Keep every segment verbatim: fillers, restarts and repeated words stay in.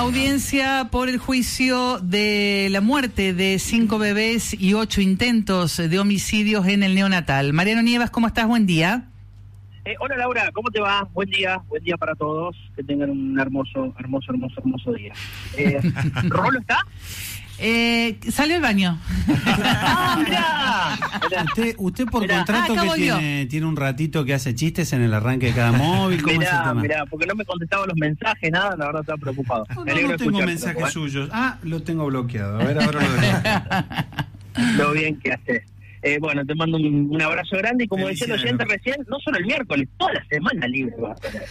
Audiencia por el juicio de la muerte de cinco bebés y ocho intentos de homicidios en el neonatal. Mariano Nievas, ¿cómo estás? Buen día. Eh, hola Laura, ¿cómo te va? Buen día, buen día para todos. Que tengan un hermoso, hermoso, hermoso, hermoso día. Eh, ¿Rolo está? Eh, salió al baño. ¡Ah, mirá! Usted, usted por Mirá. contrato Ah, que tiene, tiene un ratito que hace chistes en el arranque de cada móvil. ¿Cómo Mirá, es el tema? mirá, porque no me contestaba los mensajes, nada, la verdad estaba preocupado. No, Me no, alegro no de tengo escucharte, mensajes ¿eh? suyos. Ah, lo tengo bloqueado. A ver, ahora lo veo. Lo bien que haces. Eh, bueno, te mando un, un abrazo grande y como decía el oyente recién, no solo el miércoles, toda la semana libre vas a tener.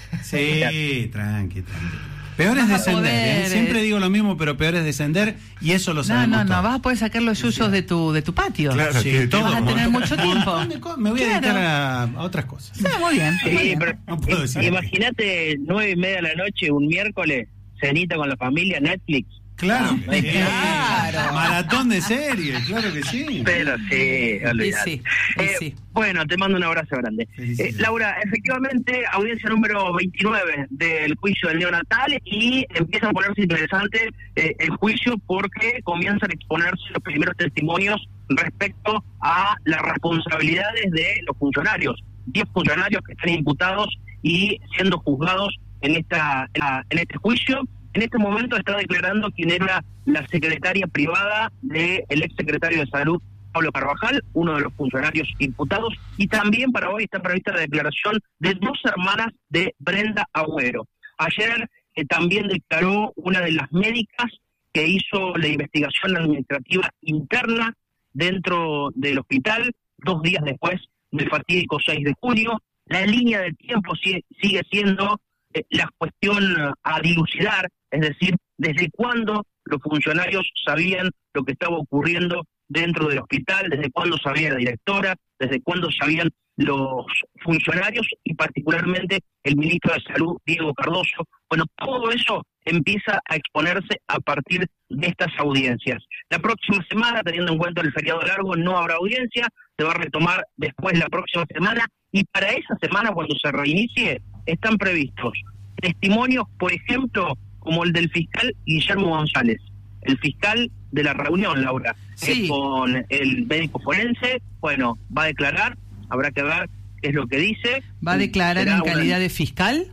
Sí, tranqui, tranqui. Peor es Vas a descender, poder, ¿eh? Siempre digo lo mismo, pero peor es descender y eso lo No, sabemos no, no, todos. vas a poder sacar los yuyos de tu de tu patio. Claro, Sí, que vas a todo, tener un mucho tiempo. montón de cosas. Me voy a Claro. dedicar a, a otras cosas. Está muy bien. muy Sí, bien. pero No puedo decir. imagínate nueve y media de la noche, un miércoles, cenita con la familia, Netflix. Claro, Ah, sí. claro. Maratón de series, claro que sí. Pero sí, Y olvidate. sí, y Eh, sí. Bueno, te mando un abrazo grande. Sí, sí, Eh, sí. Laura, efectivamente, audiencia número veintinueve del juicio del neonatal y empieza a ponerse interesante eh, el juicio porque comienzan a exponerse los primeros testimonios respecto a las responsabilidades de los funcionarios. Diez funcionarios que están imputados y siendo juzgados en esta en este juicio. En este momento está declarando quién era la secretaria privada del exsecretario de Salud, Pablo Carvajal, uno de los funcionarios imputados, y también para hoy está prevista la declaración de dos hermanas de Brenda Agüero. Ayer eh, también declaró una de las médicas que hizo la investigación administrativa interna dentro del hospital, dos días después del fatídico seis de junio. La línea de tiempo sigue, sigue siendo eh, la cuestión a dilucidar, es decir, desde cuándo los funcionarios sabían lo que estaba ocurriendo dentro del hospital, desde cuándo sabía la directora, desde cuándo sabían los funcionarios y particularmente el ministro de Salud, Diego Cardoso. Bueno, todo eso empieza a exponerse a partir de estas audiencias. La próxima semana, teniendo en cuenta el feriado largo, no habrá audiencia, se va a retomar después la próxima semana y para esa semana, cuando se reinicie, están previstos testimonios, por ejemplo, como el del fiscal Guillermo González, el fiscal de la reunión, Laura, Sí. que con el médico forense, bueno, va a declarar, habrá que ver qué es lo que dice. ¿Va a declarar Será en una- calidad de fiscal?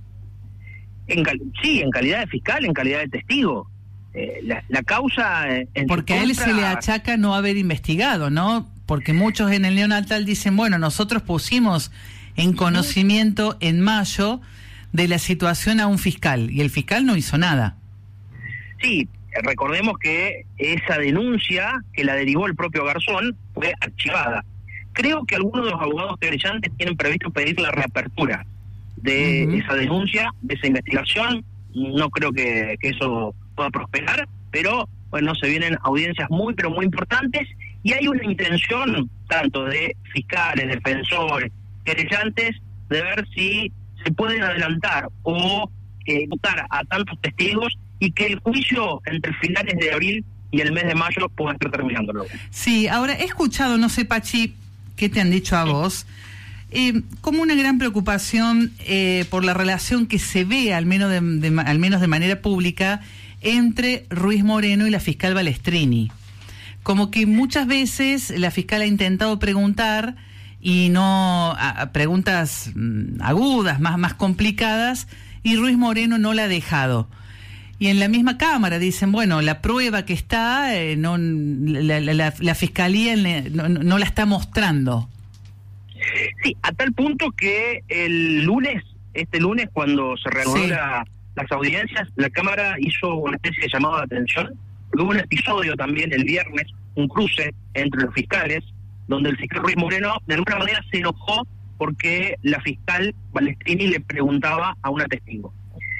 En cal- sí, en calidad de fiscal, en calidad de testigo. Eh, la, la causa... eh, en su Porque a él contra- se le achaca no haber investigado, ¿no? Porque muchos en el neonatal dicen, bueno, nosotros pusimos en conocimiento en mayo de la situación a un fiscal, y el fiscal no hizo nada. Sí, recordemos que esa denuncia que la derivó el propio Garzón fue archivada. Creo que algunos de los abogados querellantes tienen previsto pedir la reapertura de Ujú. esa denuncia, de esa investigación. No creo que, que eso pueda prosperar, pero bueno, se vienen audiencias muy, pero muy importantes y hay una intención tanto de fiscales, defensores, querellantes, de ver si se pueden adelantar o eh, votar a tantos testigos y que el juicio entre finales de abril y el mes de mayo pueda estar terminándolo. Sí, ahora he escuchado, no sé, Pachi, qué te han dicho a vos, eh, como una gran preocupación eh, por la relación que se ve, al menos de, de, al menos de manera pública, entre Ruiz Moreno y la fiscal Balestrini. Como que muchas veces la fiscal ha intentado preguntar y no a, a preguntas mm, agudas, más, más complicadas, y Ruiz Moreno no la ha dejado. Y en la misma Cámara dicen, bueno, la prueba que está, eh, no, la, la, la, la Fiscalía no, no la está mostrando. Sí, a tal punto que el lunes, este lunes, cuando se reanudó Sí. la, las audiencias, la Cámara hizo una especie de llamado de atención. Hubo un episodio también el viernes, un cruce entre los fiscales, donde el fiscal Ruiz Moreno de alguna manera se enojó porque la fiscal Balestrini le preguntaba a una testigo.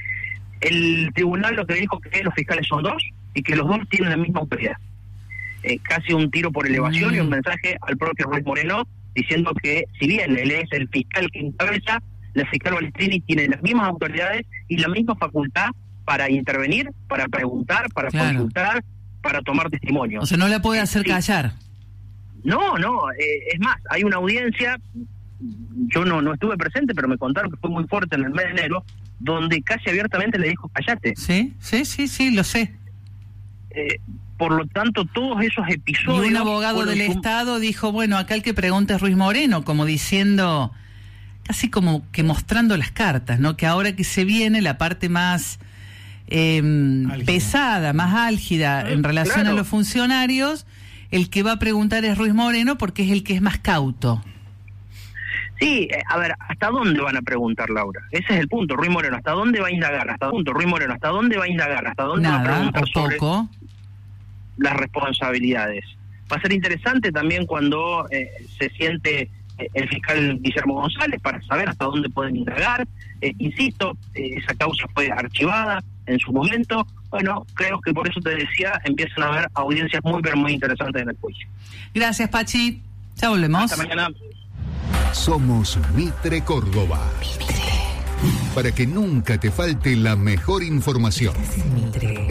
El tribunal lo que dijo que los fiscales son dos y que los dos tienen la misma autoridad. Eh, casi un tiro por elevación Mm. y un mensaje al propio Ruiz Moreno diciendo que si bien él es el fiscal que encabeza, la fiscal Balestrini tiene las mismas autoridades y la misma facultad para intervenir, para preguntar, para Claro. consultar, para tomar testimonio. O sea, no la puede hacer Sí. callar. No, no, eh, es más, hay una audiencia, yo no, no estuve presente, pero me contaron que fue muy fuerte en el mes de enero, donde casi abiertamente le dijo cállate. Sí, sí, sí, sí, lo sé. Eh, por lo tanto, todos esos episodios... Y un abogado del un... Estado dijo, bueno, acá el que pregunta es Ruiz Moreno, como diciendo, casi como que mostrando las cartas, ¿no? Que ahora que se viene la parte más eh, pesada, más álgida en relación claro. a los funcionarios, el que va a preguntar es Ruiz Moreno porque es el que es más cauto. Sí, a ver, ¿hasta dónde van a preguntar, Laura? Ese es el punto, Ruiz Moreno, ¿hasta dónde va a indagar? ¿Hasta dónde, Ruiz Moreno, ¿hasta dónde va a indagar? ¿Hasta dónde Nada, va a preguntar sobre poco. las responsabilidades? Va a ser interesante también cuando eh, se siente eh, el fiscal Guillermo González para saber hasta dónde pueden indagar. Eh, insisto, eh, esa causa fue archivada en su momento. Bueno, creo que por eso te decía, empiezan a haber audiencias muy, pero muy interesantes en el juicio. Gracias, Pachi. Ya volvemos. Hasta mañana. Somos Mitre Córdoba. Mitre. Para que nunca te falte la mejor información. Mitre.